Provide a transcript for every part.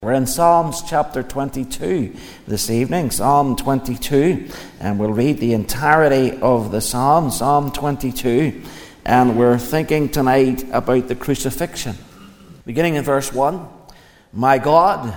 We're in Psalms chapter 22 this evening, Psalm 22, and we'll read the entirety of the Psalm, Psalm 22, and we're thinking tonight about the crucifixion. Beginning in verse 1, my God,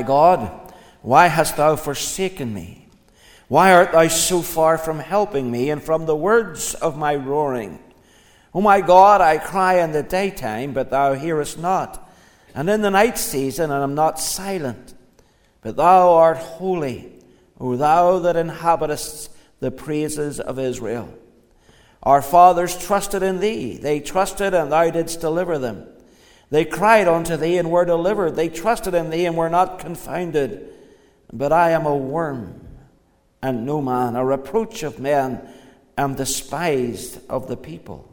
why hast thou forsaken me? Why art thou so far from helping me and from the words of my roaring? O my God, I cry in the daytime, but thou hearest not. And in the night season, and am not silent. But thou art holy, O thou that inhabitest the praises of Israel. Our fathers trusted in thee. They trusted, and thou didst deliver them. They cried unto thee, and were delivered. They trusted in thee, and were not confounded. But I am a worm, and no man, a reproach of men, am despised of the people.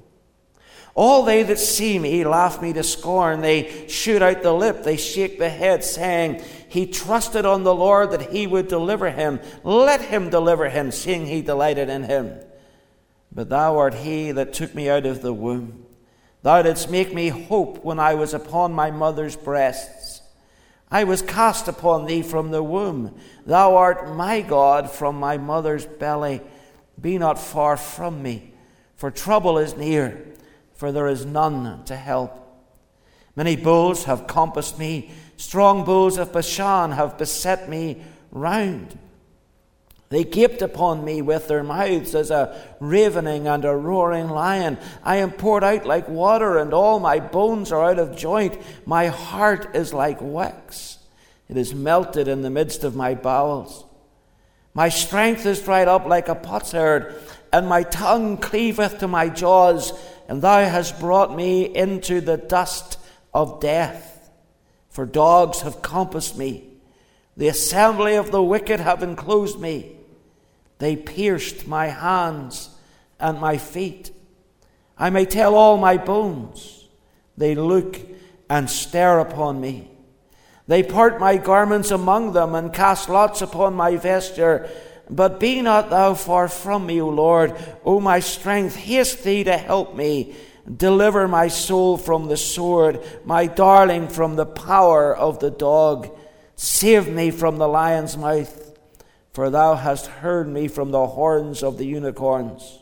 All they that see me laugh me to scorn. They shoot out the lip, they shake the head, saying, He trusted on the Lord that he would deliver him. Let him deliver him, seeing he delighted in him. But thou art he that took me out of the womb. Thou didst make me hope when I was upon my mother's breasts. I was cast upon thee from the womb. Thou art my God from my mother's belly. Be not far from me, for trouble is near. For there is none to help. Many bulls have compassed me. Strong bulls of Bashan have beset me round. They gaped upon me with their mouths as a ravening and a roaring lion. I am poured out like water, and all my bones are out of joint. My heart is like wax. It is melted in the midst of my bowels. My strength is dried up like a potsherd, and my tongue cleaveth to my jaws. And thou hast brought me into the dust of death. For dogs have compassed me. The assembly of the wicked have enclosed me. They pierced my hands and my feet. I may tell all my bones. They look and stare upon me. They part my garments among them and cast lots upon my vesture. But be not thou far from me, O Lord. O my strength, haste thee to help me. Deliver my soul from the sword, my darling from the power of the dog. Save me from the lion's mouth, for thou hast heard me from the horns of the unicorns.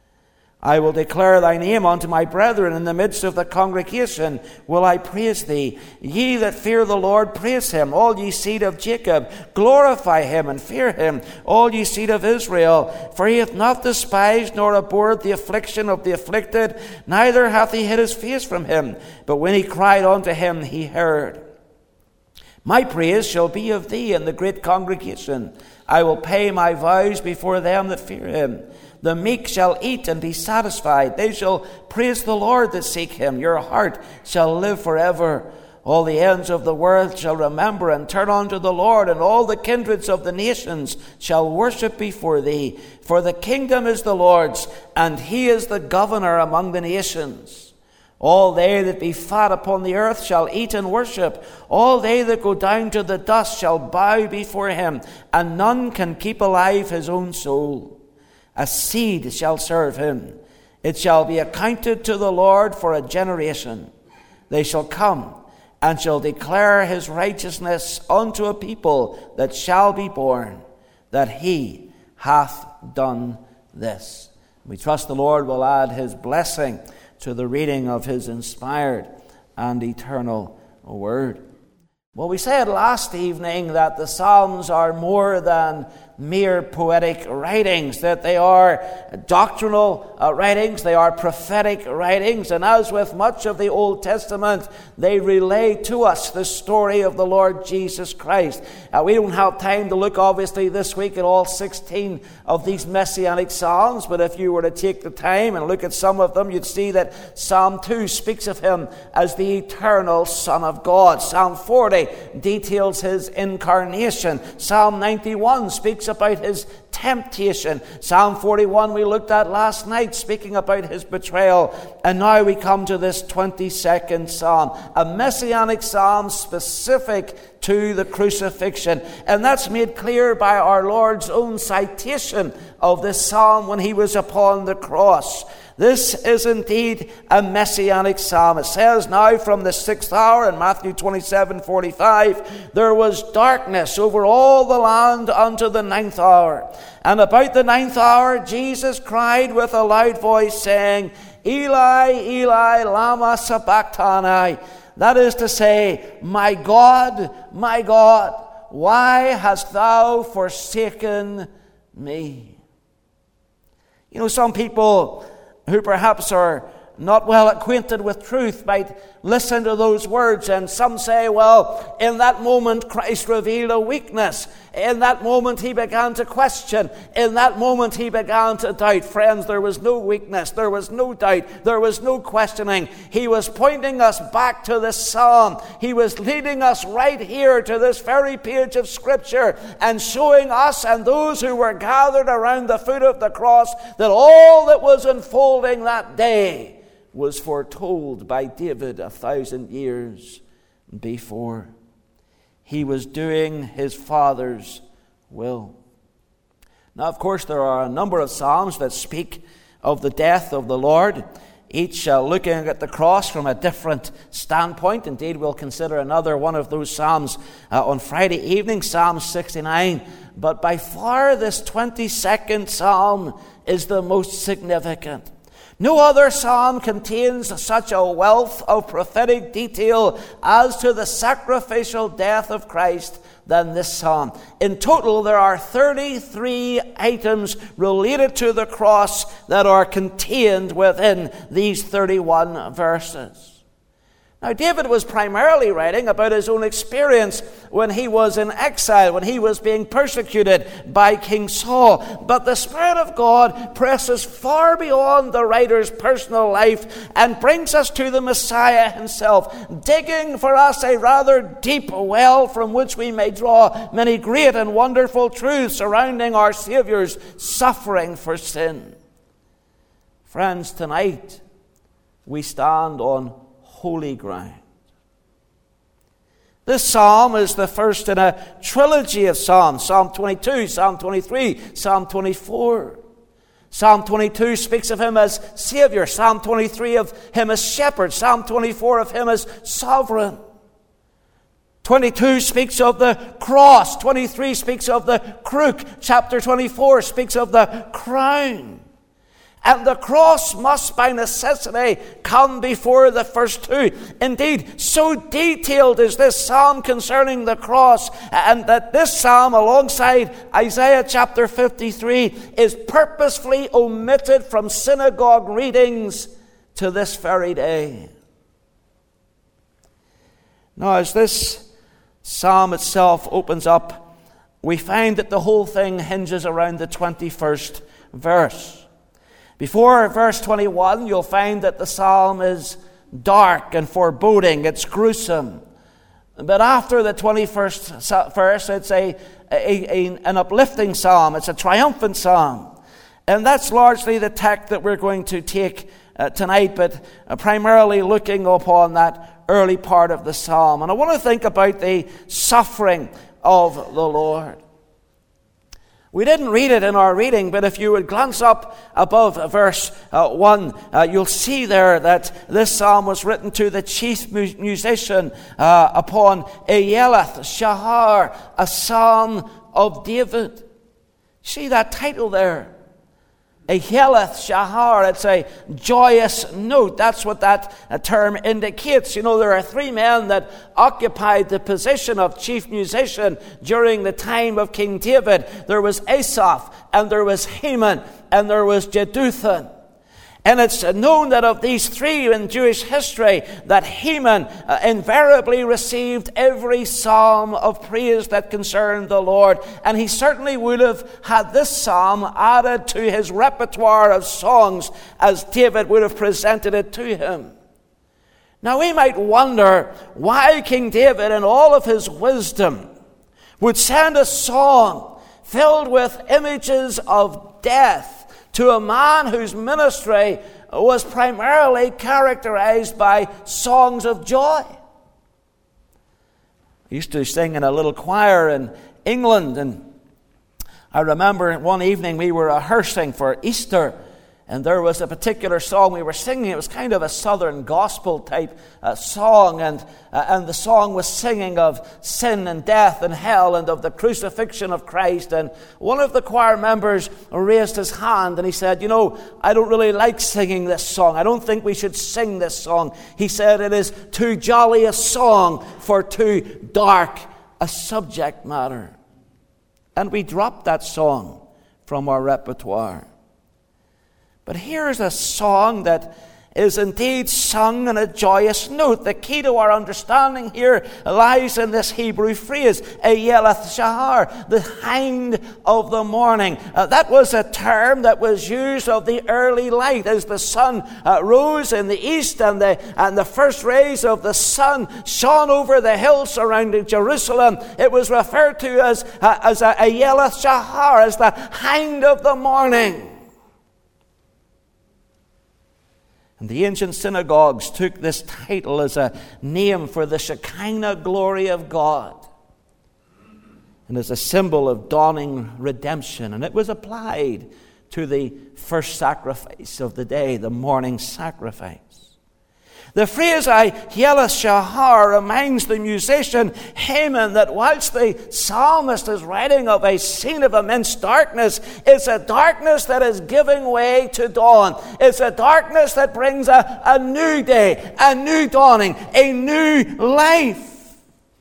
I will declare thy name unto my brethren. In the midst of the congregation will I praise thee. Ye that fear the Lord, praise him. All ye seed of Jacob, glorify him and fear him. All ye seed of Israel, for he hath not despised nor abhorred the affliction of the afflicted, neither hath he hid his face from him. But when he cried unto him, he heard. My praise shall be of thee in the great congregation. I will pay my vows before them that fear him. The meek shall eat and be satisfied. They shall praise the Lord that seek him. Your heart shall live forever. All the ends of the world shall remember and turn unto the Lord, and all the kindreds of the nations shall worship before thee. For the kingdom is the Lord's, and he is the governor among the nations. All they that be fat upon the earth shall eat and worship. All they that go down to the dust shall bow before him, and none can keep alive his own soul. A seed shall serve him. It shall be accounted to the Lord for a generation. They shall come and shall declare his righteousness unto a people that shall be born, that he hath done this. We trust the Lord will add his blessing to the reading of his inspired and eternal word. Well, we said last evening that the Psalms are more than mere poetic writings, that they are doctrinal writings, they are prophetic writings, and as with much of the Old Testament, they relay to us the story of the Lord Jesus Christ. We don't have time to look, obviously, this week at all 16 of these messianic psalms, but if you were to take the time and look at some of them, you'd see that Psalm 2 speaks of him as the eternal Son of God. Psalm 40 details his incarnation. Psalm 91 speaks about his temptation. Psalm 41 we looked at last night, speaking about his betrayal. And now we come to this 22nd psalm, a messianic psalm specific to the crucifixion. And that's made clear by our Lord's own citation of this psalm when he was upon the cross. This is indeed a messianic psalm. It says, now from the 6th hour in Matthew 27:45, there was darkness over all the land unto the 9th hour. And about the 9th hour, Jesus cried with a loud voice, saying, Eli, Eli, lama sabachthani. That is to say, my God, why hast thou forsaken me? You know, some people who perhaps are not well acquainted with truth might listen to those words, and some say, well, in that moment Christ revealed a weakness. In that moment he began to question. In that moment he began to doubt. Friends, there was no weakness. There was no doubt. There was no questioning. He was pointing us back to this psalm. He was leading us right here to this very page of Scripture and showing us and those who were gathered around the foot of the cross that all that was unfolding that day was foretold by David 1,000 years before. He was doing his Father's will. Now, of course, there are a number of psalms that speak of the death of the Lord, each looking at the cross from a different standpoint. Indeed, we'll consider another one of those psalms on Friday evening, Psalm 69. But by far, this 22nd psalm is the most significant. No other psalm contains such a wealth of prophetic detail as to the sacrificial death of Christ than this psalm. In total, there are 33 items related to the cross that are contained within these 31 verses. Now, David was primarily writing about his own experience when he was in exile, when he was being persecuted by King Saul. But the Spirit of God presses far beyond the writer's personal life and brings us to the Messiah himself, digging for us a rather deep well from which we may draw many great and wonderful truths surrounding our Savior's suffering for sin. Friends, tonight we stand on holy ground. This psalm is the first in a trilogy of psalms. Psalm 22, Psalm 23, Psalm 24. Psalm 22 speaks of him as Savior. Psalm 23 of him as Shepherd. Psalm 24 of him as Sovereign. 22 speaks of the cross. 23 speaks of the crook. Chapter 24 speaks of the crown. And the cross must by necessity come before the first two. Indeed, so detailed is this psalm concerning the cross, and that this psalm, alongside Isaiah chapter 53, is purposefully omitted from synagogue readings to this very day. Now, as this psalm itself opens up, we find that the whole thing hinges around the 21st verse. Before verse 21, you'll find that the psalm is dark and foreboding. It's gruesome. But after the 21st verse, it's an uplifting psalm. It's a triumphant psalm. And that's largely the tack that we're going to take tonight, but primarily looking upon that early part of the psalm. And I want to think about the suffering of the Lord. We didn't read it in our reading, but if you would glance up above verse 1, you'll see there that this psalm was written to the chief musician upon Eyeleth Shahar, a psalm of David. See that title there? Eyeleth Shahar, it's a joyous note. That's what that term indicates. You know, there are three men that occupied the position of chief musician during the time of King David. There was Asaph, and there was Heman, and there was Jeduthun. And it's known that of these three in Jewish history, that Heman invariably received every psalm of praise that concerned the Lord. And he certainly would have had this psalm added to his repertoire of songs as David would have presented it to him. Now we might wonder why King David, in all of his wisdom, would send a song filled with images of death to a man whose ministry was primarily characterized by songs of joy. I used to sing in a little choir in England, and I remember one evening we were rehearsing for Easter, And there was a particular song we were singing. It was kind of a southern gospel type song. And the song was singing of sin and death and hell and of the crucifixion of Christ. And one of the choir members raised his hand and he said, I don't really like singing this song. I don't think we should sing this song. He said it is too jolly a song for too dark a subject matter. And we dropped that song from our repertoire. But here's a song that is indeed sung in a joyous note. The key to our understanding here lies in this Hebrew phrase, Ayelath Shahar, the hind of the morning. That was a term that was used of the early light as the sun rose in the east and the first rays of the sun shone over the hills surrounding Jerusalem. It was referred to as Ayelath Shahar, as the hind of the morning. And the ancient synagogues took this title as a name for the Shekinah glory of God and as a symbol of dawning redemption. And it was applied to the first sacrifice of the day, the morning sacrifice. The phrase Ayelath Shahar reminds the musician Heman that whilst the psalmist is writing of a scene of immense darkness, it's a darkness that is giving way to dawn. It's a darkness that brings a new day, a new dawning, a new life.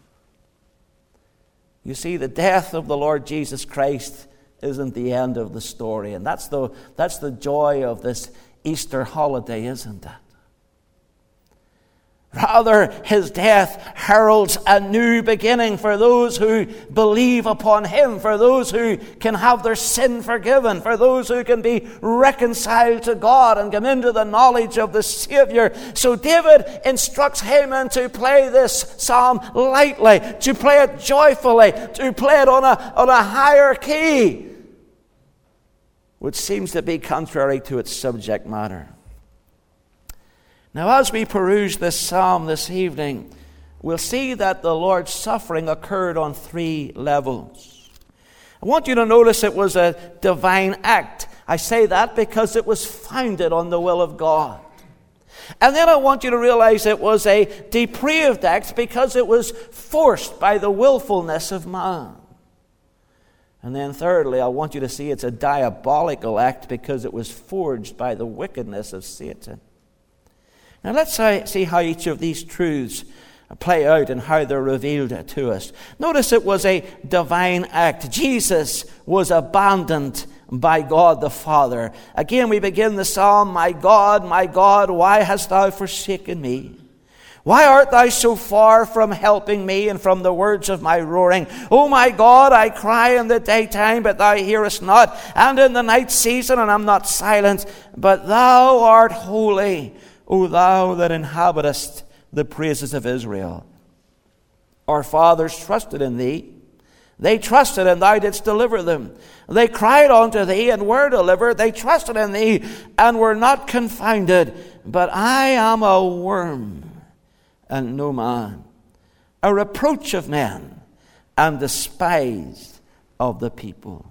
You see, the death of the Lord Jesus Christ isn't the end of the story. And that's the joy of this Easter holiday, isn't it? Rather, his death heralds a new beginning for those who believe upon him, for those who can have their sin forgiven, for those who can be reconciled to God and come into the knowledge of the Savior. So David instructs Heman to play this psalm lightly, to play it joyfully, to play it on a higher key, which seems to be contrary to its subject matter. Now, as we peruse this psalm this evening, we'll see that the Lord's suffering occurred on three levels. I want you to notice it was a divine act. I say that because it was founded on the will of God. And then I want you to realize it was a depraved act because it was forced by the willfulness of man. And then thirdly, I want you to see it's a diabolical act because it was forged by the wickedness of Satan. Now let's see how each of these truths play out and how they're revealed to us. Notice it was a divine act. Jesus was abandoned by God the Father. Again, we begin the psalm, my God, why hast thou forsaken me? Why art thou so far from helping me and from the words of my roaring? O my God, I cry in the daytime, but thou hearest not, and in the night season, and am not silent. But thou art holy, O thou that inhabitest the praises of Israel. Our fathers trusted in thee. They trusted, and thou didst deliver them. They cried unto thee, and were delivered. They trusted in thee, and were not confounded. But I am a worm, and no man, a reproach of men, and despised of the people.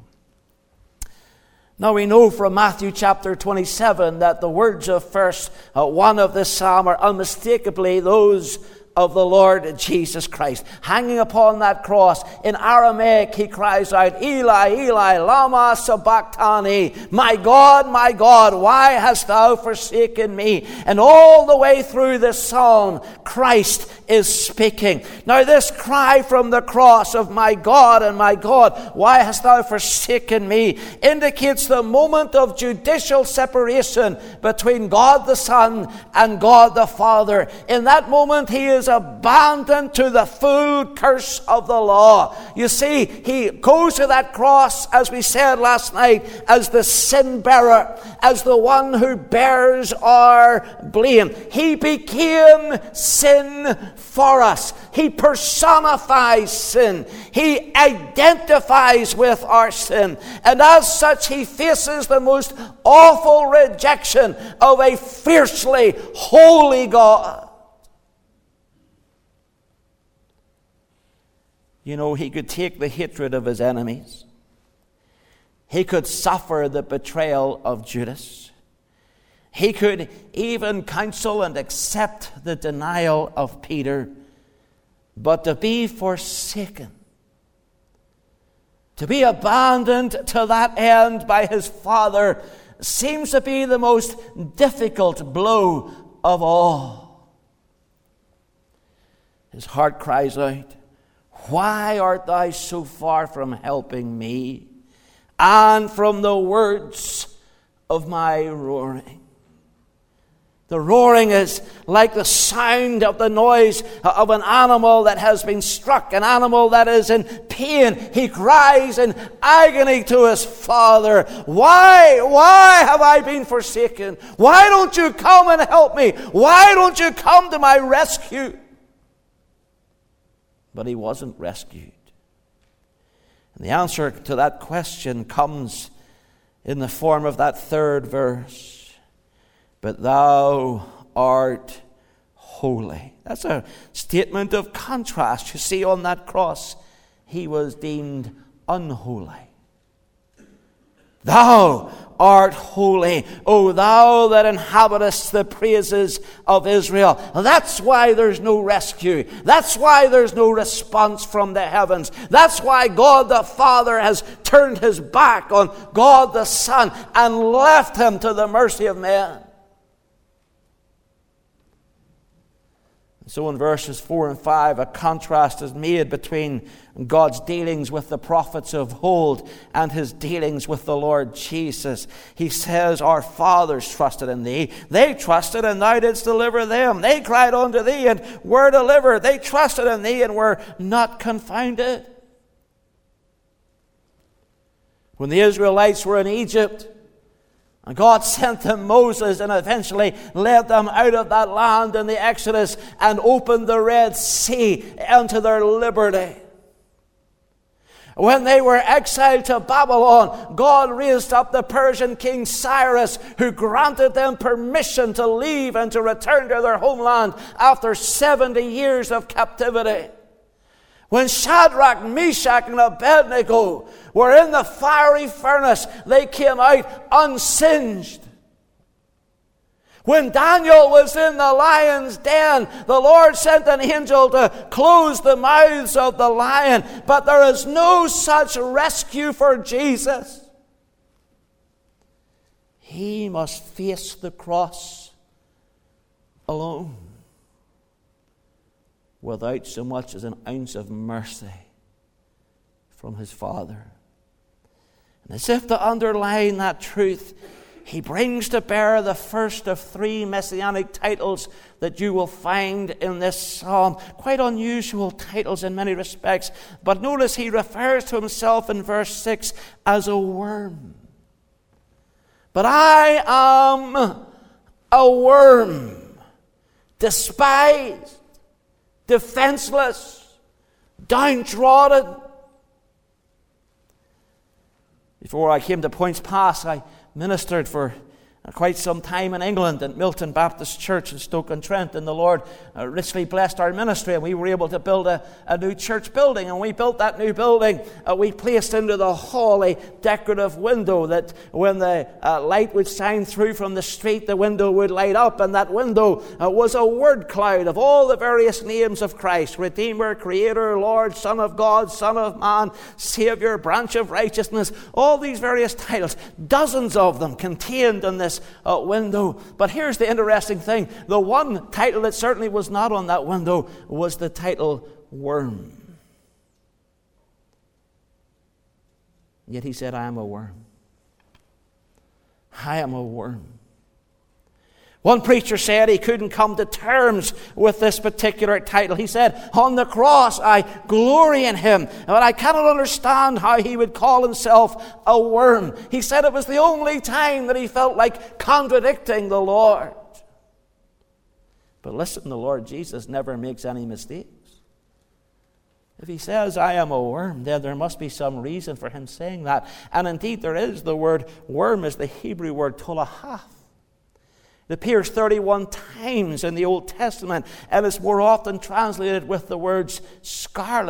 Now we know from Matthew chapter 27 that the words of verse 1 of this psalm are unmistakably those of the Lord Jesus Christ. Hanging upon that cross, in Aramaic he cries out, Eli, Eli, lama sabachthani, my God, why hast thou forsaken me? And all the way through this psalm, Christ is speaking. Now this cry from the cross of my God, why hast thou forsaken me, indicates the moment of judicial separation between God the Son and God the Father. In that moment he is abandoned to the full curse of the law. You see, he goes to that cross, as we said last night, as the sin bearer, as the one who bears our blame. He became sin for us. He personifies sin. He identifies with our sin. And as such, he faces the most awful rejection of a fiercely holy God. You know, he could take the hatred of his enemies. He could suffer the betrayal of Judas. He could even counsel and accept the denial of Peter. But to be forsaken, to be abandoned to that end by his Father, seems to be the most difficult blow of all. His heart cries out, "Why art thou so far from helping me, and from the words of my roaring?" The roaring is like the sound of the noise of an animal that has been struck, an animal that is in pain. He cries in agony to his Father, Why have I been forsaken? Why don't you come and help me? Why don't you come to my rescue? But he wasn't rescued. And the answer to that question comes in the form of that third verse. But thou art holy. That's a statement of contrast. You see, on that cross, he was deemed unholy. Thou art holy, O thou that inhabitest the praises of Israel. That's why there's no rescue. That's why there's no response from the heavens. That's why God the Father has turned his back on God the Son and left him to the mercy of men. So in verses 4 and 5, a contrast is made between God's dealings with the prophets of old and his dealings with the Lord Jesus. He says, our fathers trusted in thee. They trusted and thou didst deliver them. They cried unto thee and were delivered. They trusted in thee and were not confounded. When the Israelites were in Egypt, and God sent them Moses and eventually led them out of that land in the Exodus and opened the Red Sea unto their liberty. When they were exiled to Babylon, God raised up the Persian king Cyrus, who granted them permission to leave and to return to their homeland after 70 years of captivity. When Shadrach, Meshach, and Abednego were in the fiery furnace, they came out unsinged. When Daniel was in the lion's den, the Lord sent an angel to close the mouths of the lion. But there is no such rescue for Jesus. He must face the cross alone, without so much as an ounce of mercy from his Father. And as if to underline that truth, he brings to bear the first of three messianic titles that you will find in this psalm. Quite unusual titles in many respects. But notice he refers to himself in verse 6 as a worm. But I am a worm, despised, defenseless, downtrodden. Before I came to Points Pass, I ministered for quite some time in England at Milton Baptist Church in Stoke-on-Trent, and the Lord richly blessed our ministry, and we were able to build a new church building. And we built that new building, we placed into the hall a decorative window that when the light would shine through from the street, the window would light up, and that window was a word cloud of all the various names of Christ: Redeemer, Creator, Lord, Son of God, Son of Man, Savior, Branch of Righteousness, all these various titles, dozens of them contained in this window. But here's the interesting thing: the one title that certainly was not on that window was the title worm. Yet he said, I am a worm. I am a worm. One preacher said he couldn't come to terms with this particular title. He said, on the cross I glory in him, but I cannot understand how he would call himself a worm. He said it was the only time that he felt like contradicting the Lord. But listen, the Lord Jesus never makes any mistakes. If he says, I am a worm, then there must be some reason for him saying that. And indeed there is. The word worm is the Hebrew word tolahaf. It appears 31 times in the Old Testament, and is more often translated with the words scarlet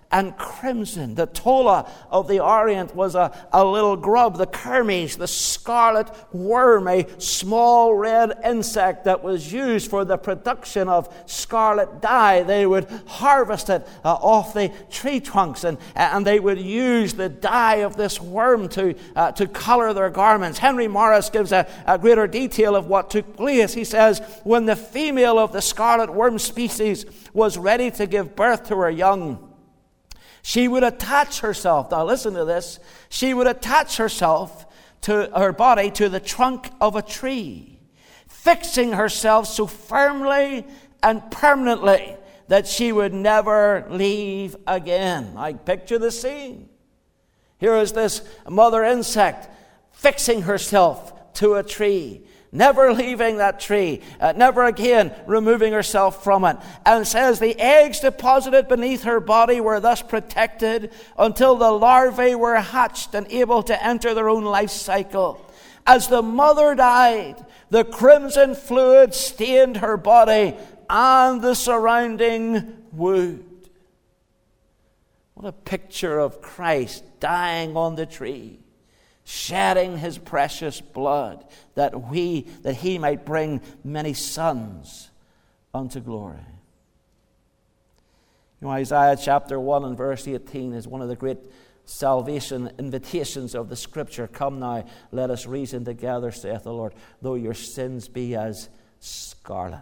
and crimson. The tola of the Orient was a little grub, the kermes, the scarlet worm, a small red insect that was used for the production of scarlet dye. They would harvest it off the tree trunks, and they would use the dye of this worm to color their garments. Henry Morris gives a greater detail of what took place. He says, when the female of the scarlet worm species was ready to give birth to her young, she would attach herself, now listen to this, she would attach herself to her body to the trunk of a tree, fixing herself so firmly and permanently that she would never leave again. I picture the scene. Here is this mother insect fixing herself to a tree, never leaving that tree, never again removing herself from it. And says the eggs deposited beneath her body were thus protected until the larvae were hatched and able to enter their own life cycle. As the mother died, the crimson fluid stained her body and the surrounding wood. What a picture of Christ dying on the tree, shedding his precious blood that he might bring many sons unto glory. You know, Isaiah chapter 1 and verse 18 is one of the great salvation invitations of the Scripture. Come now, let us reason together, saith the Lord, though your sins be as scarlet.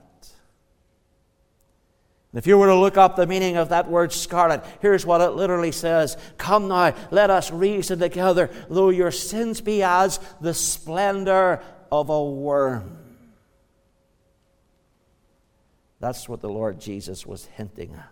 If you were to look up the meaning of that word scarlet, here's what it literally says. Come now, let us reason together, though your sins be as the splendor of a worm. That's what the Lord Jesus was hinting at.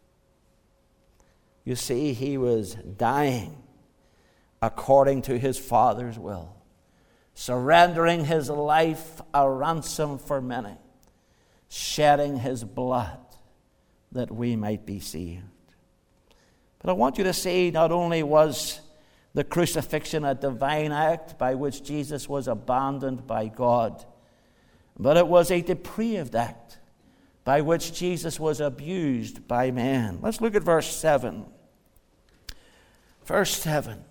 You see, he was dying according to his Father's will, surrendering his life a ransom for many, shedding his blood that we might be saved. But I want you to see, not only was the crucifixion a divine act by which Jesus was abandoned by God, but it was a depraved act by which Jesus was abused by man. Let's look at verse 7. Verse 7.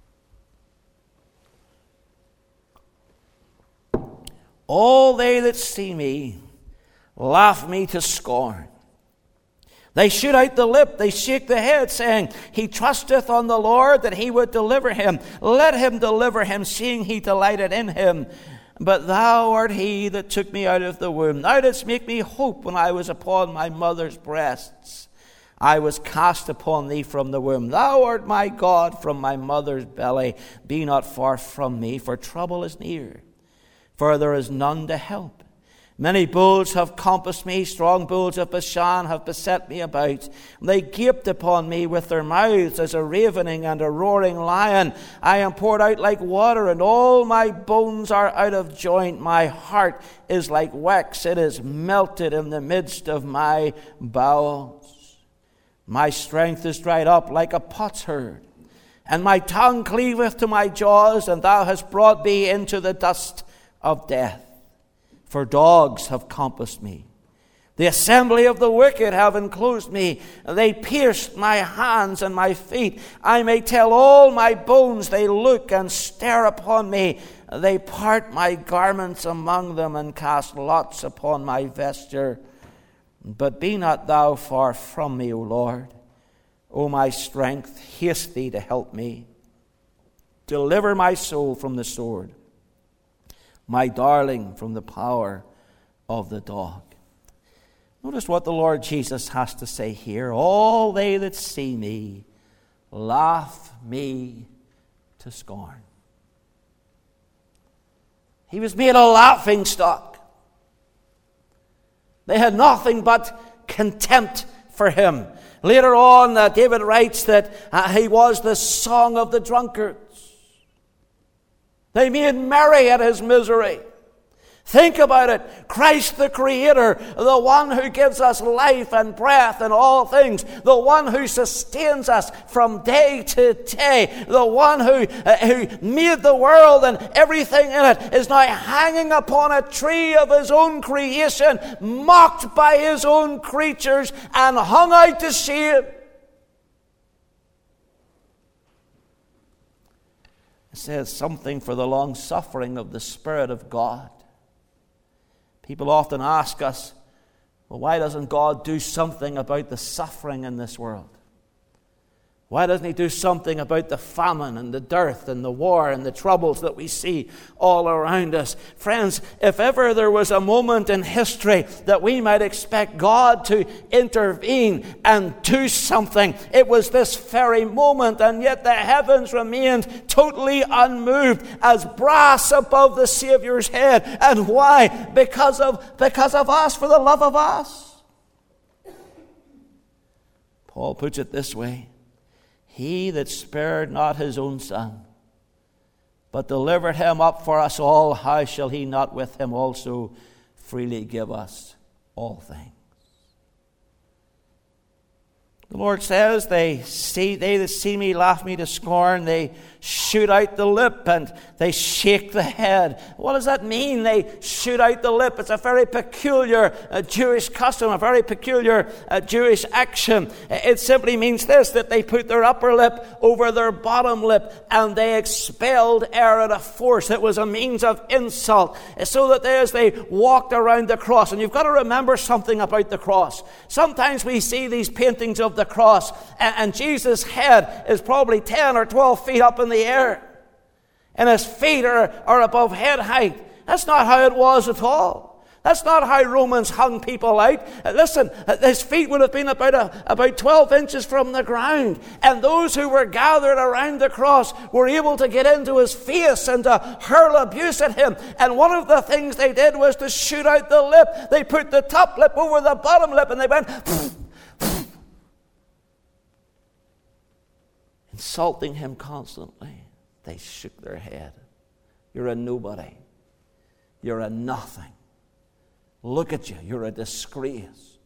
All they that see me laugh me to scorn. They shoot out the lip, they shake the head, saying, He trusteth on the Lord that he would deliver him. Let him deliver him, seeing he delighted in him. But thou art he that took me out of the womb. Thou didst make me hope when I was upon my mother's breasts. I was cast upon thee from the womb. Thou art my God from my mother's belly. Be not far from me, for trouble is near, for there is none to help. Many bulls have compassed me, strong bulls of Bashan have beset me about. They gaped upon me with their mouths as a ravening and a roaring lion. I am poured out like water, and all my bones are out of joint. My heart is like wax, it is melted in the midst of my bowels. My strength is dried up like a potsherd, and my tongue cleaveth to my jaws, and thou hast brought me into the dust of death. For dogs have compassed me. The assembly of the wicked have enclosed me. They pierced my hands and my feet. I may tell all my bones. They look and stare upon me. They part my garments among them and cast lots upon my vesture. But be not thou far from me, O Lord. O my strength, haste thee to help me. Deliver my soul from the sword, my darling from the power of the dog. Notice what the Lord Jesus has to say here. All they that see me laugh me to scorn. He was made a laughing stock. They had nothing but contempt for him. Later on, David writes that he was the song of the drunkards. They made merry at his misery. Think about it. Christ the Creator, the one who gives us life and breath and all things, the one who sustains us from day to day, the one who made the world and everything in it, is now hanging upon a tree of his own creation, mocked by his own creatures, and hung out to shame. It says something for the long suffering of the Spirit of God. People often ask us, well, why doesn't God do something about the suffering in this world? Why doesn't He do something about the famine and the dearth and the war and the troubles that we see all around us? Friends, if ever there was a moment in history that we might expect God to intervene and do something, it was this very moment, and yet the heavens remained totally unmoved as brass above the Saviour's head. And why? Because of us, for the love of us. Paul puts it this way: He that spared not his own Son, but delivered him up for us all, how shall he not with him also freely give us all things? The Lord says, they that see me laugh me to scorn. They shoot out the lip and they shake the head. What does that mean? They shoot out the lip. It's a very peculiar Jewish custom, a very peculiar Jewish action. It simply means this, that they put their upper lip over their bottom lip and they expelled air at a force. It was a means of insult, so that as they walked around the cross, and you've got to remember something about the cross. Sometimes we see these paintings of the cross, and Jesus' head is probably 10 or 12 feet up in the air, and his feet are above head height. That's not how it was at all. That's not how Romans hung people out. Listen, his feet would have been about 12 inches from the ground, and those who were gathered around the cross were able to get into his face and to hurl abuse at him. And one of the things they did was to shoot out the lip. They put the top lip over the bottom lip, and they went insulting him constantly. They shook their head. You're a nobody. You're a nothing. Look at you. You're a disgrace.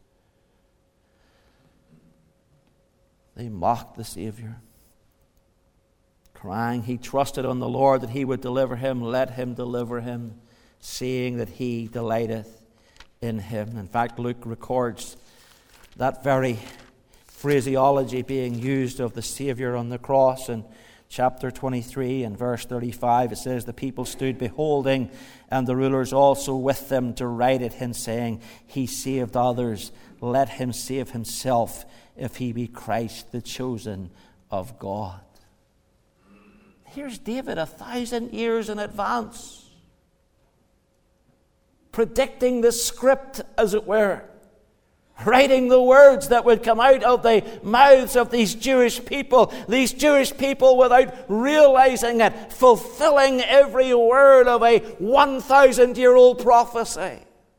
They mocked the Savior, crying, He trusted on the Lord that He would deliver him. Let Him deliver him, seeing that He delighteth in him. In fact, Luke records that very phraseology being used of the Savior on the cross. In chapter 23 and verse 35, it says, The people stood beholding, and the rulers also with them derided him, saying, He saved others, let him save himself, if he be Christ, the chosen of God. Here's David 1,000 years in advance, predicting the script, as it were, writing the words that would come out of the mouths of these Jewish people without realizing it, fulfilling every word of a 1,000-year-old prophecy.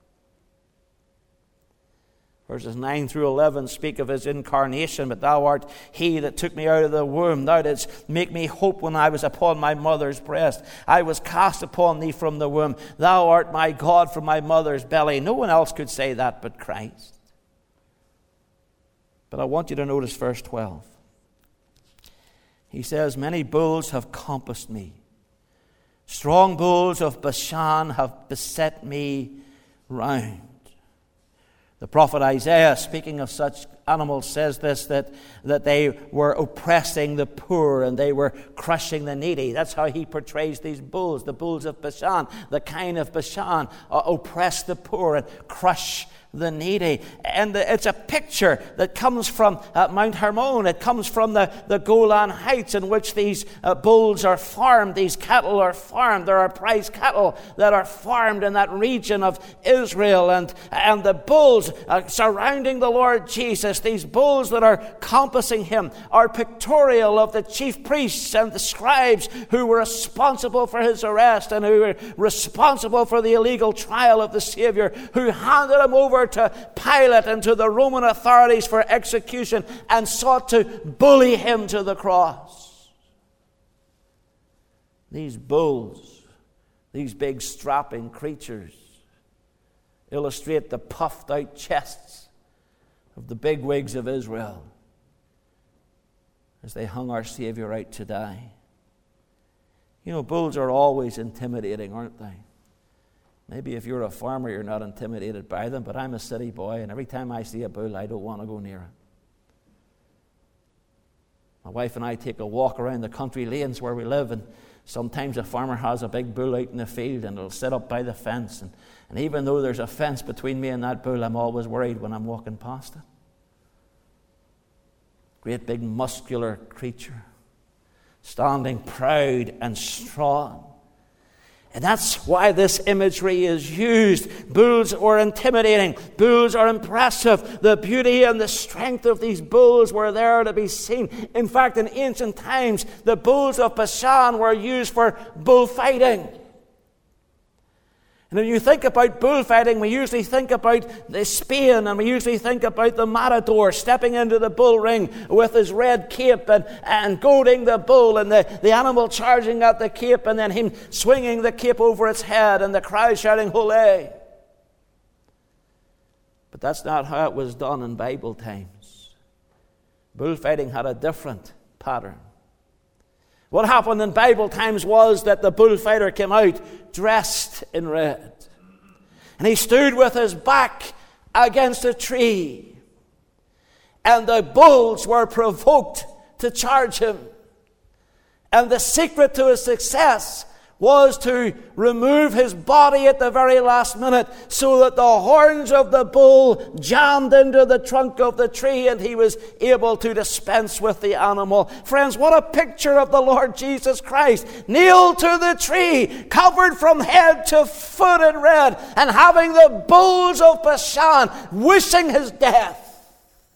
Verses 9 through 11 speak of his incarnation. But thou art he that took me out of the womb. Thou didst make me hope when I was upon my mother's breast. I was cast upon thee from the womb. Thou art my God from my mother's belly. No one else could say that but Christ. But I want you to notice verse 12. He says, Many bulls have compassed me. Strong bulls of Bashan have beset me round. The prophet Isaiah, speaking of such animals, says this, that they were oppressing the poor and they were crushing the needy. That's how he portrays these bulls. The bulls of Bashan, the kine of Bashan, oppress the poor and crush the needy. And it's a picture that comes from Mount Hermon. It comes from the Golan Heights, in which these bulls are farmed, these cattle are farmed. There are prize cattle that are farmed in that region of Israel. And the bulls surrounding the Lord Jesus, these bulls that are compassing him, are pictorial of the chief priests and the scribes who were responsible for his arrest and who were responsible for the illegal trial of the Savior, who handed him over to Pilate and to the Roman authorities for execution and sought to bully him to the cross. These bulls, these big strapping creatures, illustrate the puffed out chests of the bigwigs of Israel as they hung our Savior out to die. You know, bulls are always intimidating, aren't they? Maybe if you're a farmer, you're not intimidated by them, but I'm a city boy, and every time I see a bull, I don't want to go near it. My wife and I take a walk around the country lanes where we live, and sometimes a farmer has a big bull out in the field and it'll sit up by the fence. And even though there's a fence between me and that bull, I'm always worried when I'm walking past it. Great big muscular creature, standing proud and strong. And that's why this imagery is used. Bulls are intimidating. Bulls are impressive. The beauty and the strength of these bulls were there to be seen. In fact, in ancient times, the bulls of Bashan were used for bullfighting. And when you think about bullfighting, we usually think about the Spain, and we usually think about the matador stepping into the bull ring with his red cape and goading the bull, and the animal charging at the cape, and then him swinging the cape over its head, and the crowd shouting, "Hooray!" But that's not how it was done in Bible times. Bullfighting had a different pattern. What happened in Bible times was that the bullfighter came out dressed in red. And he stood with his back against a tree. And the bulls were provoked to charge him. And the secret to his success was to remove his body at the very last minute so that the horns of the bull jammed into the trunk of the tree and he was able to dispense with the animal. Friends, what a picture of the Lord Jesus Christ, nailed to the tree, covered from head to foot in red, and having the bulls of Bashan wishing his death.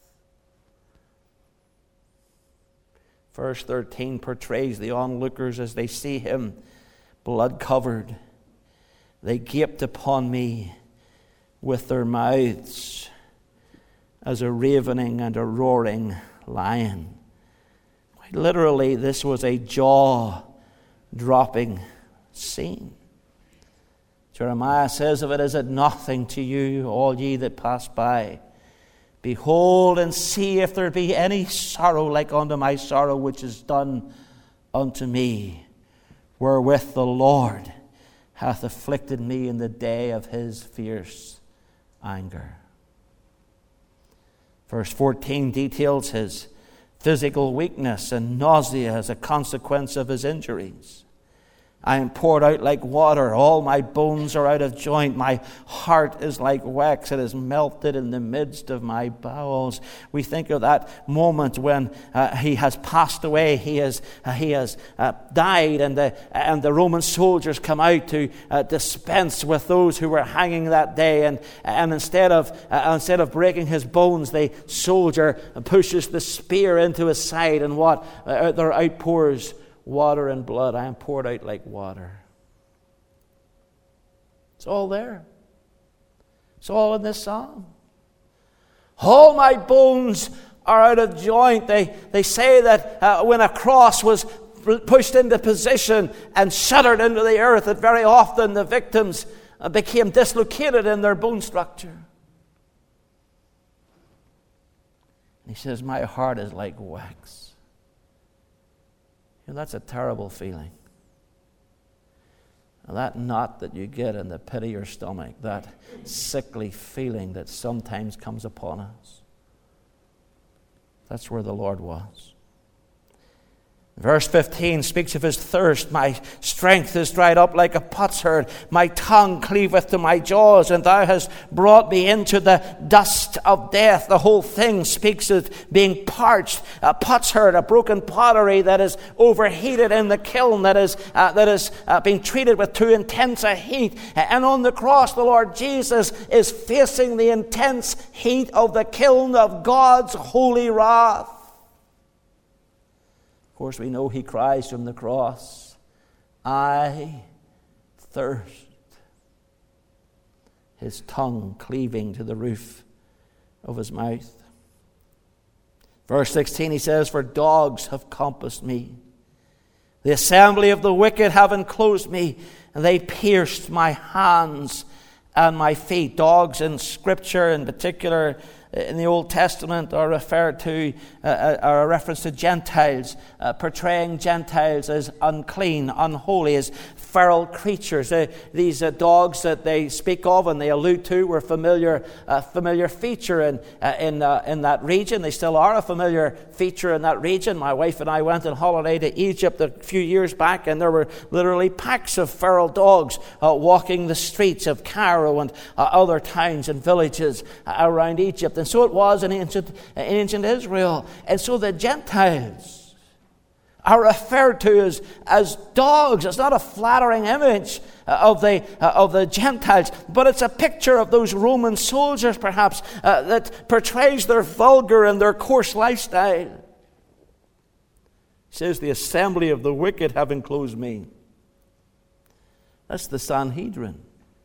Verse 13 portrays the onlookers as they see him blood-covered. They gaped upon me with their mouths as a ravening and a roaring lion. Quite literally, this was a jaw-dropping scene. Jeremiah says of it, "Is it nothing to you, all ye that pass by? Behold and see if there be any sorrow like unto my sorrow which is done unto me, wherewith the Lord hath afflicted me in the day of his fierce anger." Verse 14 details his physical weakness and nausea as a consequence of his injuries. "I am poured out like water. All my bones are out of joint. My heart is like wax. It is melted in the midst of my bowels." We think of that moment when he has passed away. He has died, and the Roman soldiers come out to dispense with those who were hanging that day. And instead of breaking his bones, the soldier pushes the spear into his side, and what there outpours water and blood. "I am poured out like water." It's all there. It's all in this psalm. All my bones are out of joint. They say that when a cross was pushed into position and shuddered into the earth, that very often the victims became dislocated in their bone structure. And he says, "My heart is like wax." You know, that's a terrible feeling. That knot that you get in the pit of your stomach, that sickly feeling that sometimes comes upon us. That's where the Lord was. Verse 15 speaks of his thirst. "My strength is dried up like a potsherd. My tongue cleaveth to my jaws, and thou hast brought me into the dust of death." The whole thing speaks of being parched. A potsherd, a broken pottery that is overheated in the kiln, that is being treated with too intense a heat. And on the cross, the Lord Jesus is facing the intense heat of the kiln of God's holy wrath. Of course, we know he cries from the cross, "I thirst." His tongue cleaving to the roof of his mouth. Verse 16, he says, "For dogs have compassed me. The assembly of the wicked have enclosed me, and they pierced my hands and my feet." Dogs in Scripture in particular in the Old Testament are referred to, are a reference to Gentiles, portraying Gentiles as unclean, unholy, as feral creatures. These dogs that they speak of and they allude to were a familiar feature in that region. They still are a familiar feature in that region. My wife and I went on holiday to Egypt a few years back, and there were literally packs of feral dogs walking the streets of Cairo and other towns and villages around Egypt. And so it was in ancient Israel. And so the Gentiles are referred to as dogs. It's not a flattering image of the Gentiles, but it's a picture of those Roman soldiers, perhaps, that portrays their vulgar and their coarse lifestyle. It says, the assembly of the wicked have enclosed me. That's the Sanhedrin.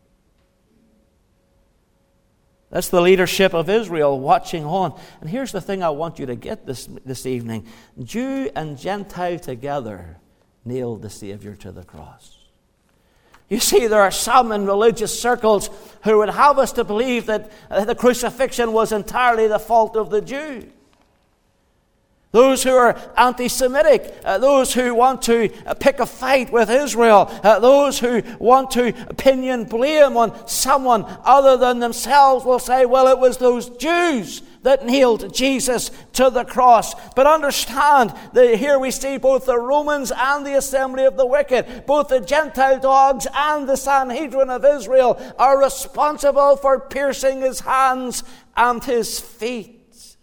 That's the leadership of Israel watching on. And here's the thing I want you to get this evening. Jew and Gentile together nailed the Savior to the cross. You see, there are some in religious circles who would have us to believe that the crucifixion was entirely the fault of the Jew. Those who are anti-Semitic, those who want to pick a fight with Israel, those who want to opinion blame on someone other than themselves will say, well, it was those Jews that nailed Jesus to the cross. But understand that here we see both the Romans and the assembly of the wicked, both the Gentile dogs and the Sanhedrin of Israel are responsible for piercing his hands and his feet.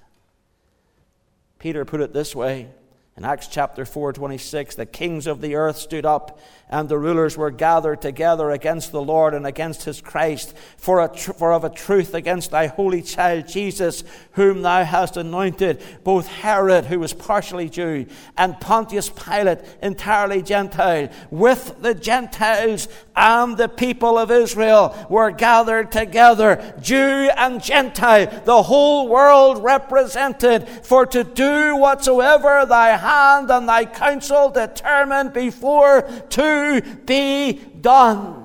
Peter put it this way in Acts chapter 4:26, the kings of the earth stood up, and the rulers were gathered together against the Lord and against his Christ, for of a truth against thy holy child Jesus, whom thou hast anointed, both Herod, who was partially Jew, and Pontius Pilate, entirely Gentile, with the Gentiles and the people of Israel were gathered together, Jew and Gentile, the whole world represented, for to do whatsoever thy hand and thy counsel determined before to be done.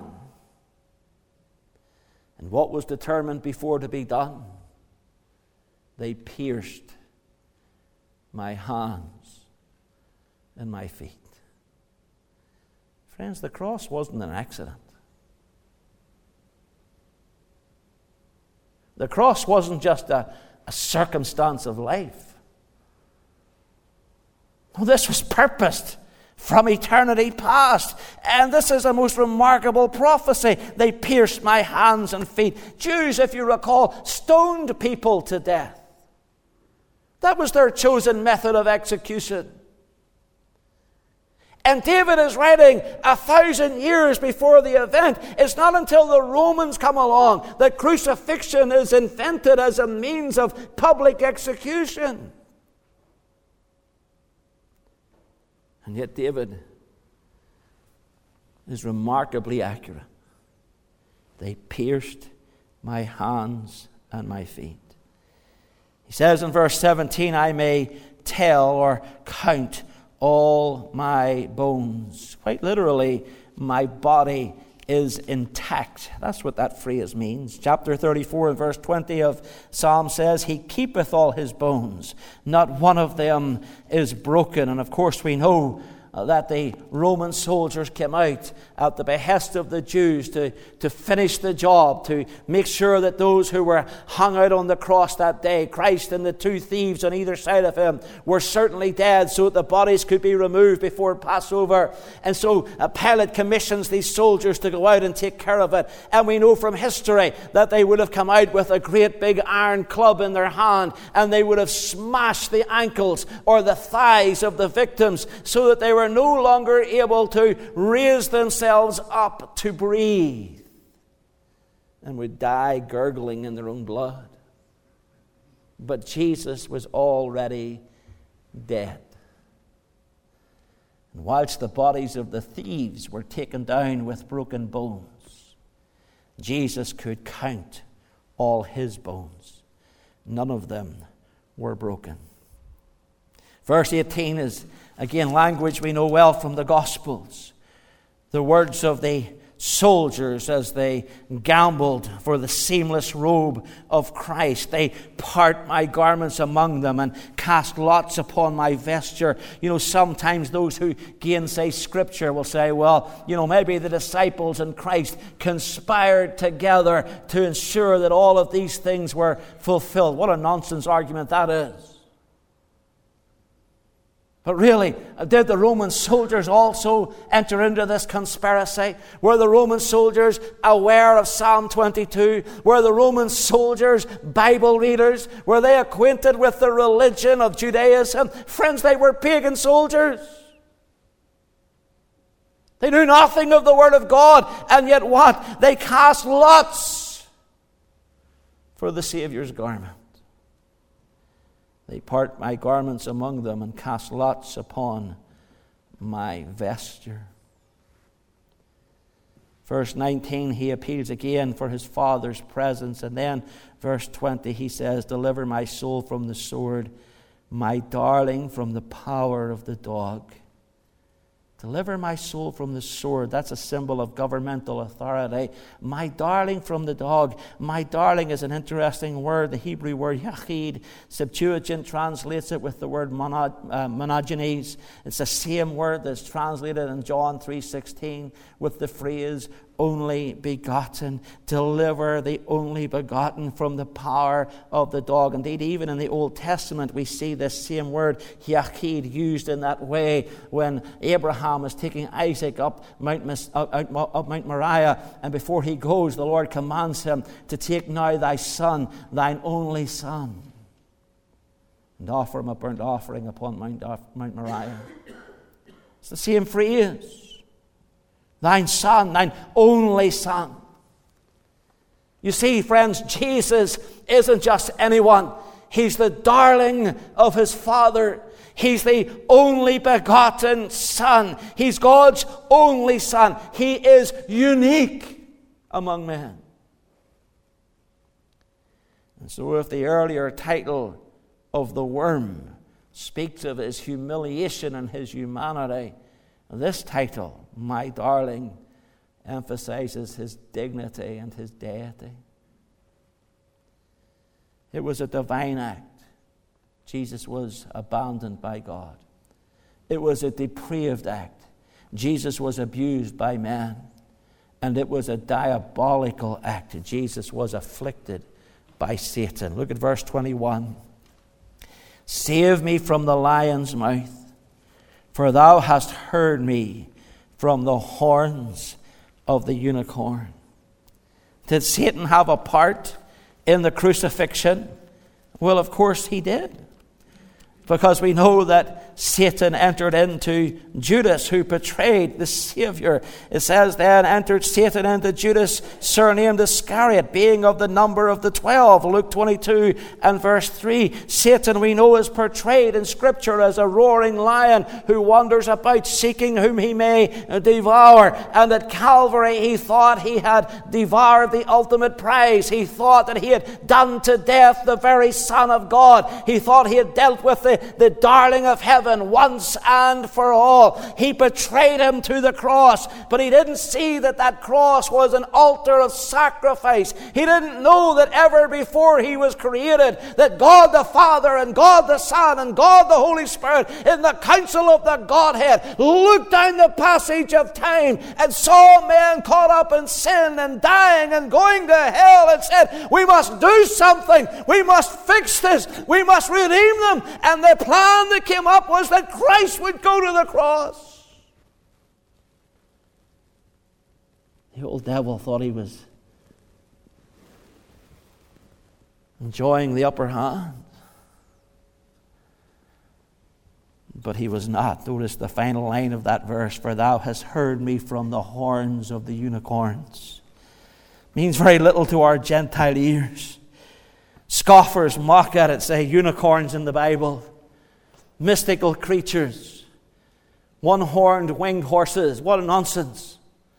And what was determined before to be done? They pierced my hands and my feet. Friends, the cross wasn't an accident. The cross wasn't just a circumstance of life. No, this was purposed from eternity past. And this is a most remarkable prophecy. They pierced my hands and feet. Jews, if you recall, stoned people to death. That was their chosen method of execution. And David is writing 1,000 years before the event. It's not until the Romans come along that crucifixion is invented as a means of public execution. And yet David is remarkably accurate. They pierced my hands and my feet. He says in verse 17, I may tell or count all my bones. Quite literally, my body is intact. That's what that phrase means. Chapter 34 and verse 20 of Psalm says, He keepeth all his bones. Not one of them is broken. And of course we know that the Roman soldiers came out at the behest of the Jews to finish the job, to make sure that those who were hung out on the cross that day, Christ and the two thieves on either side of him, were certainly dead so that the bodies could be removed before Passover. And so Pilate commissions these soldiers to go out and take care of it. And we know from history that they would have come out with a great big iron club in their hand, and they would have smashed the ankles or the thighs of the victims so that they were no longer able to raise themselves up to breathe and would die gurgling in their own blood. But Jesus was already dead. And whilst the bodies of the thieves were taken down with broken bones, Jesus could count all his bones. None of them were broken. Verse 18 is, again, language we know well from the Gospels. The words of the soldiers as they gambled for the seamless robe of Christ. They part my garments among them and cast lots upon my vesture. Sometimes those who gainsay Scripture will say, well, maybe the disciples and Christ conspired together to ensure that all of these things were fulfilled. What a nonsense argument that is. But really, did the Roman soldiers also enter into this conspiracy? Were the Roman soldiers aware of Psalm 22? Were the Roman soldiers Bible readers? Were they acquainted with the religion of Judaism? Friends, they were pagan soldiers. They knew nothing of the Word of God, and yet what? They cast lots for the Saviour's garment. They part my garments among them and cast lots upon my vesture. Verse 19, he appeals again for his Father's presence. And then verse 20, he says, deliver my soul from the sword, my darling from the power of the dog. Deliver my soul from the sword. That's a symbol of governmental authority. My darling from the dog. My darling is an interesting word. The Hebrew word yachid. Septuagint translates it with the word monogenes. It's the same word that's translated in John 3:16 with the phrase only begotten. Deliver the only begotten from the power of the dog. Indeed, even in the Old Testament, we see this same word, yachid, used in that way when Abraham is taking Isaac up Mount Moriah, and before he goes, the Lord commands him to take now thy son, thine only son, and offer him a burnt offering upon Mount Moriah. It's the same phrase. Thine son, thine only son. You see, friends, Jesus isn't just anyone. He's the darling of his Father. He's the only begotten Son. He's God's only Son. He is unique among men. And so if the earlier title of the worm speaks of his humiliation and his humanity, this title, My Darling, emphasizes his dignity and his deity. It was a divine act. Jesus was abandoned by God. It was a depraved act. Jesus was abused by man. And it was a diabolical act. Jesus was afflicted by Satan. Look at verse 21. Save me from the lion's mouth, for thou hast heard me from the horns of the unicorn. Did Satan have a part in the crucifixion? Well, of course he did. Because we know that Satan entered into Judas, who betrayed the Savior. It says then, entered Satan into Judas, surnamed Iscariot, being of the number of the 12. Luke 22 and verse 3. Satan, we know, is portrayed in Scripture as a roaring lion who wanders about seeking whom he may devour. And at Calvary he thought he had devoured the ultimate prize. He thought that he had done to death the very Son of God. He thought he had dealt with the darling of heaven once and for all. He betrayed him to the cross, but he didn't see that cross was an altar of sacrifice. He didn't know that ever before he was created, that God the Father and God the Son and God the Holy Spirit in the council of the Godhead looked down the passage of time and saw men caught up in sin and dying and going to hell and said, we must do something. We must fix this. We must redeem them. And the plan that came up was that Christ would go to the cross. The old devil thought he was enjoying the upper hand. But he was not. Notice the final line of that verse, for thou hast heard me from the horns of the unicorns. Means very little to our Gentile ears. Scoffers mock at it, say unicorns in the Bible. Mystical creatures, one-horned winged horses. What a nonsense.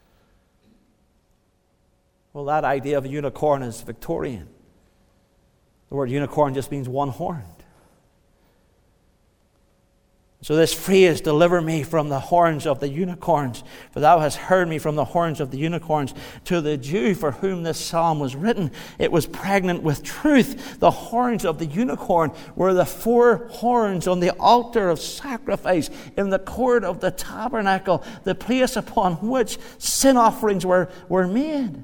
Well, that idea of a unicorn is Victorian. The word unicorn just means one-horned. So this phrase, deliver me from the horns of the unicorns, for thou hast heard me from the horns of the unicorns. To the Jew for whom this psalm was written, it was pregnant with truth. The horns of the unicorn were the 4 horns on the altar of sacrifice in the court of the tabernacle, the place upon which sin offerings were made.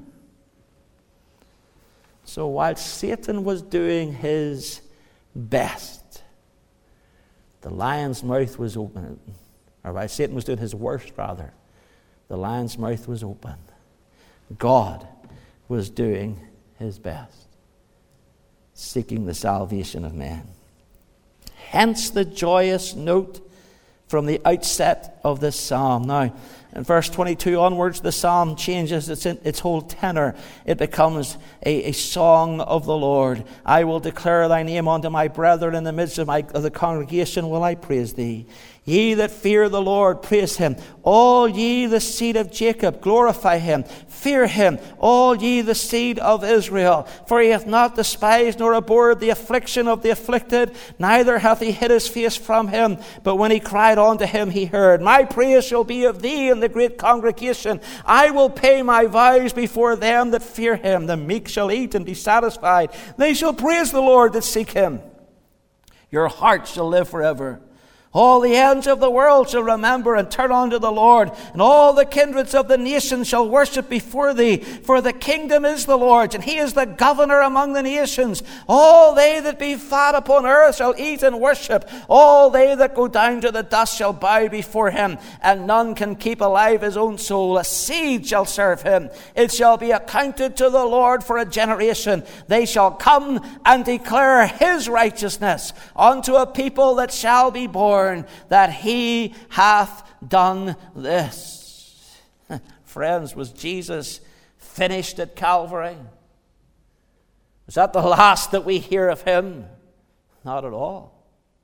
So while Satan was doing his best, the lion's mouth was open. Or while Satan was doing his worst, rather, the lion's mouth was open. God was doing his best, seeking the salvation of man. Hence the joyous note from the outset of this psalm. Now, in verse 22 onwards, the psalm changes its whole tenor. It becomes a song of the Lord. I will declare thy name unto my brethren. In the midst of the congregation will I praise thee. Ye that fear the Lord, praise him. All ye the seed of Jacob, glorify him. Fear him, all ye the seed of Israel. For he hath not despised nor abhorred the affliction of the afflicted, neither hath he hid his face from him. But when he cried unto him, he heard. My praise shall be of thee in the great congregation. I will pay my vows before them that fear him. The meek shall eat and be satisfied. They shall praise the Lord that seek him. Your heart shall live forever. All the ends of the world shall remember and turn unto the Lord, and all the kindreds of the nations shall worship before thee. For the kingdom is the Lord's, and he is the governor among the nations. All they that be fat upon earth shall eat and worship. All they that go down to the dust shall bow before him, and none can keep alive his own soul. A seed shall serve him. It shall be accounted to the Lord for a generation. They shall come and declare his righteousness unto a people that shall be born, that he hath done this. Friends, was Jesus finished at Calvary? Was that the last that we hear of him? Not at all.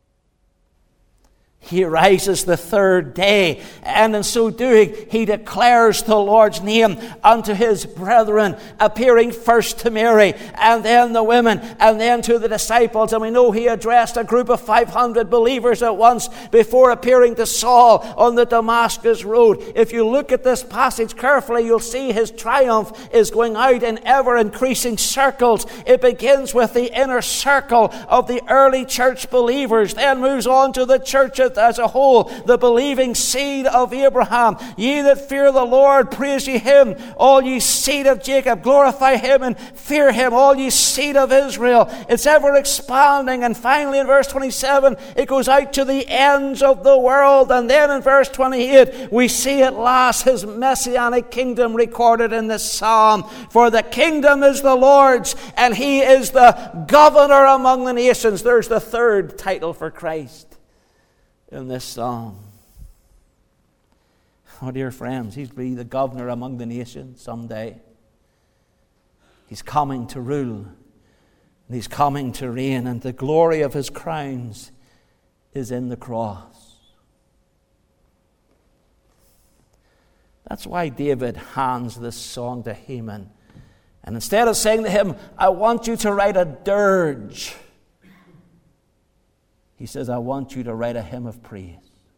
He rises the 3rd day, and in so doing, he declares the Lord's name unto his brethren, appearing first to Mary, and then the women, and then to the disciples. And we know he addressed a group of 500 believers at once before appearing to Saul on the Damascus road. If you look at this passage carefully, you'll see his triumph is going out in ever-increasing circles. It begins with the inner circle of the early church believers, then moves on to the church as a whole, the believing seed of Abraham. Ye that fear the Lord, praise ye him. All ye seed of Jacob, glorify him and fear him. All ye seed of Israel. It's ever expanding, and finally in verse 27 it goes out to the ends of the world. And then in verse 28 we see at last his messianic kingdom recorded in this psalm. For the kingdom is the Lord's, and he is the governor among the nations. There's the 3rd title for Christ in this psalm. Oh, dear friends, he's be the governor among the nations someday. He's coming to rule, and he's coming to reign, and the glory of his crowns is in the cross. That's why David hands this song to Heman. And instead of saying to him, I want you to write a dirge, he says, I want you to write a hymn of praise.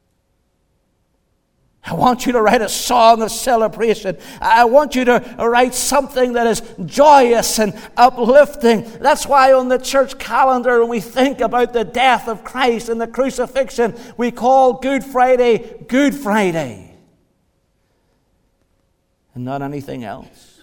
I want you to write a song of celebration. I want you to write something that is joyous and uplifting. That's why on the church calendar, when we think about the death of Christ and the crucifixion, we call Good Friday, Good Friday, and not anything else.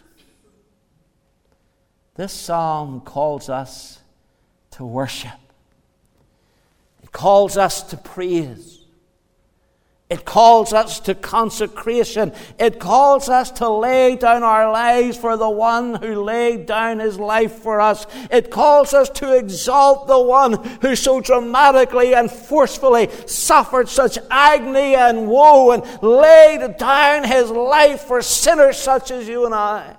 This psalm calls us to worship. It calls us to praise. It calls us to consecration. It calls us to lay down our lives for the one who laid down his life for us. It calls us to exalt the one who so dramatically and forcefully suffered such agony and woe and laid down his life for sinners such as you and I.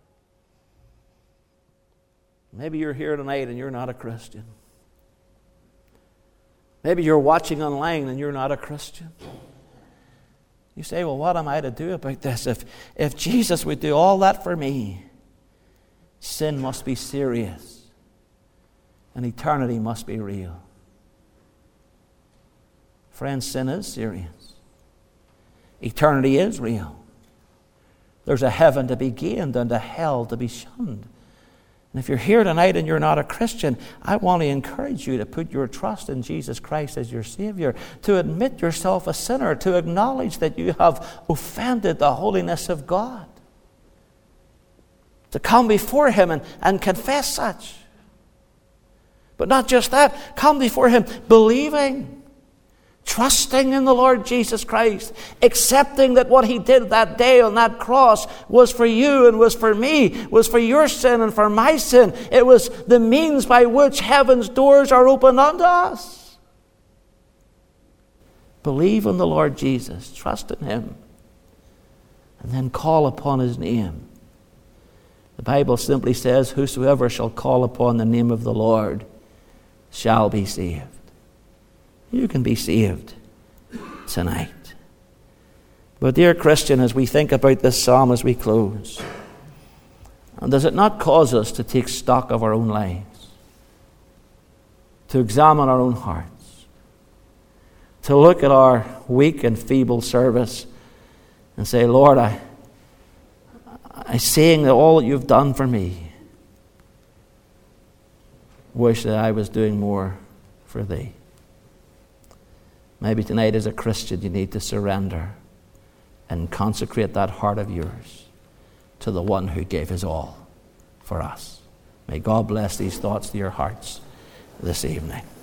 Maybe you're here tonight and you're not a Christian. Maybe you're watching online and you're not a Christian. You say, well, what am I to do about this? If Jesus would do all that for me, sin must be serious and eternity must be real. Friends, sin is serious. Eternity is real. There's a heaven to be gained and a hell to be shunned. And if you're here tonight and you're not a Christian, I want to encourage you to put your trust in Jesus Christ as your Savior, to admit yourself a sinner, to acknowledge that you have offended the holiness of God, to come before Him and confess such. But not just that, come before Him believing, trusting in the Lord Jesus Christ, accepting that what He did that day on that cross was for you and was for me, was for your sin and for my sin. It was the means by which heaven's doors are opened unto us. Believe in the Lord Jesus, trust in Him, and then call upon His name. The Bible simply says, whosoever shall call upon the name of the Lord shall be saved. You can be saved tonight. But dear Christian, as we think about this psalm as we close, and does it not cause us to take stock of our own lives, to examine our own hearts, to look at our weak and feeble service and say, Lord, I saying that all that you've done for me, wish that I was doing more for thee. Maybe tonight as a Christian you need to surrender and consecrate that heart of yours to the one who gave his all for us. May God bless these thoughts to your hearts this evening.